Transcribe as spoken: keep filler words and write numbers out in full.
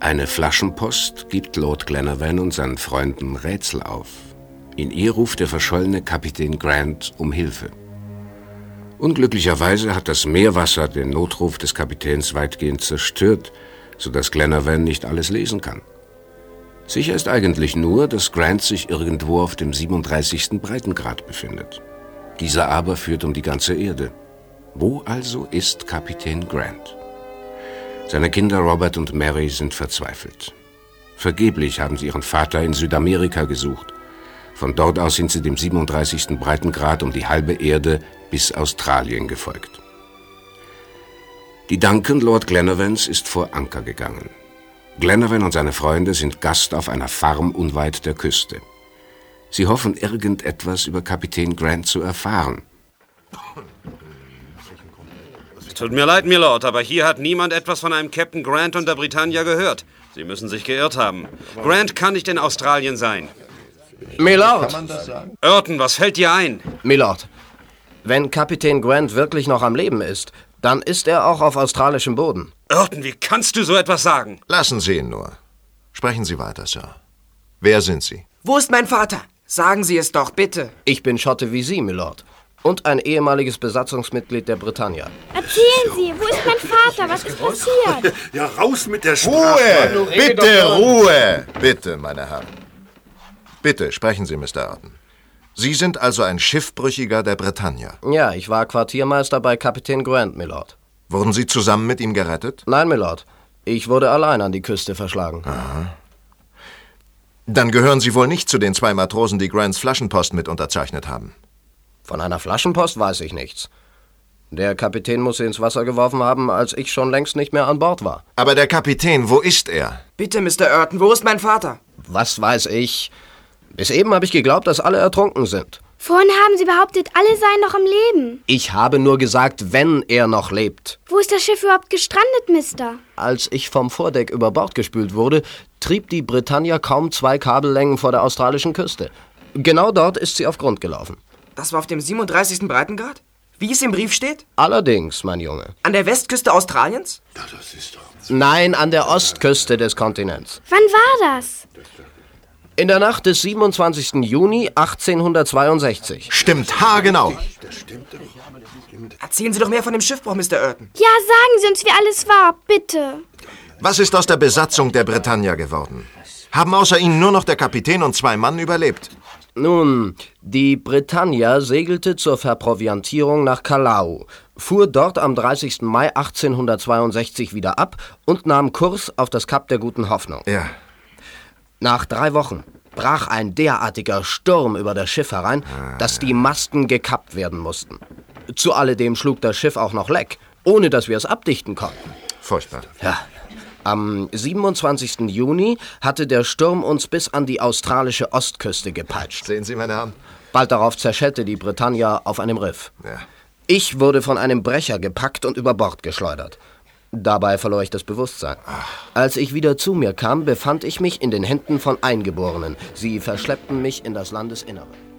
Eine Flaschenpost gibt Lord Glenarvan und seinen Freunden Rätsel auf. In ihr ruft der verschollene Kapitän Grant um Hilfe. Unglücklicherweise hat das Meerwasser den Notruf des Kapitäns weitgehend zerstört, sodass Glenarvan nicht alles lesen kann. Sicher ist eigentlich nur, dass Grant sich irgendwo auf dem siebenunddreißigsten Breitengrad befindet. Dieser aber führt um die ganze Erde. Wo also ist Kapitän Grant? Seine Kinder Robert und Mary sind verzweifelt. Vergeblich haben sie ihren Vater in Südamerika gesucht. Von dort aus sind sie dem siebenunddreißigsten Breitengrad um die halbe Erde bis Australien gefolgt. Die Duncan, Lord Glenarvans, ist vor Anker gegangen. Glenarvan und seine Freunde sind Gast auf einer Farm unweit der Küste. Sie hoffen, irgendetwas über Kapitän Grant zu erfahren. Tut mir leid, Milord, aber hier hat niemand etwas von einem Captain Grant und der Britannia gehört. Sie müssen sich geirrt haben. Grant kann nicht in Australien sein. Milord! Urton, was fällt dir ein? Milord, wenn Kapitän Grant wirklich noch am Leben ist, dann ist er auch auf australischem Boden. Urton, wie kannst du so etwas sagen? Lassen Sie ihn nur. Sprechen Sie weiter, Sir. Wer sind Sie? Wo ist mein Vater? Sagen Sie es doch, bitte. Ich bin Schotte wie Sie, Milord. Und ein ehemaliges Besatzungsmitglied der Britannia. Erzählen Sie, wo ist mein Vater? Was ist passiert? Ja, raus mit der Sprache! Ruhe! Bitte, Ruhe! Bitte, meine Herren. Bitte, sprechen Sie, Mister Urton. Sie sind also ein Schiffbrüchiger der Britannia? Ja, ich war Quartiermeister bei Kapitän Grant, Milord. Wurden Sie zusammen mit ihm gerettet? Nein, Milord. Ich wurde allein an die Küste verschlagen. Aha. Dann gehören Sie wohl nicht zu den zwei Matrosen, die Grants Flaschenpost mit unterzeichnet haben. Von einer Flaschenpost weiß ich nichts. Der Kapitän muss sie ins Wasser geworfen haben, als ich schon längst nicht mehr an Bord war. Aber der Kapitän, wo ist er? Bitte, Mister Urton, wo ist mein Vater? Was weiß ich? Bis eben habe ich geglaubt, dass alle ertrunken sind. Vorhin haben Sie behauptet, alle seien noch am Leben. Ich habe nur gesagt, wenn er noch lebt. Wo ist das Schiff überhaupt gestrandet, Mister? Als ich vom Vordeck über Bord gespült wurde, trieb die Britannia kaum zwei Kabellängen vor der australischen Küste. Genau dort ist sie auf Grund gelaufen. Das war auf dem siebenunddreißigsten Breitengrad? Wie es im Brief steht? Allerdings, mein Junge. An der Westküste Australiens? Ja, das ist doch... Nein, an der Ostküste des Kontinents. Wann war das? In der Nacht des siebenundzwanzigsten Juni achtzehnhundertzweiundsechzig. Stimmt, haargenau. Erzählen Sie doch mehr von dem Schiffbruch, Mister Urton. Ja, sagen Sie uns, wie alles war, bitte. Was ist aus der Besatzung der Britannia geworden? Haben außer Ihnen nur noch der Kapitän und zwei Mann überlebt? Nun, die Britannia segelte zur Verproviantierung nach Callao, fuhr dort am dreißigsten Mai achtzehnhundertzweiundsechzig wieder ab und nahm Kurs auf das Kap der Guten Hoffnung. Ja. Nach drei Wochen brach ein derartiger Sturm über das Schiff herein, dass die Masten gekappt werden mussten. Zu alledem schlug das Schiff auch noch Leck, ohne dass wir es abdichten konnten. Furchtbar. Ja. Am siebenundzwanzigsten Juni hatte der Sturm uns bis an die australische Ostküste gepeitscht. Sehen Sie, meine Herren? Bald darauf zerschellte die Britannia auf einem Riff. Ja. Ich wurde von einem Brecher gepackt und über Bord geschleudert. Dabei verlor ich das Bewusstsein. Als ich wieder zu mir kam, befand ich mich in den Händen von Eingeborenen. Sie verschleppten mich in das Landesinnere.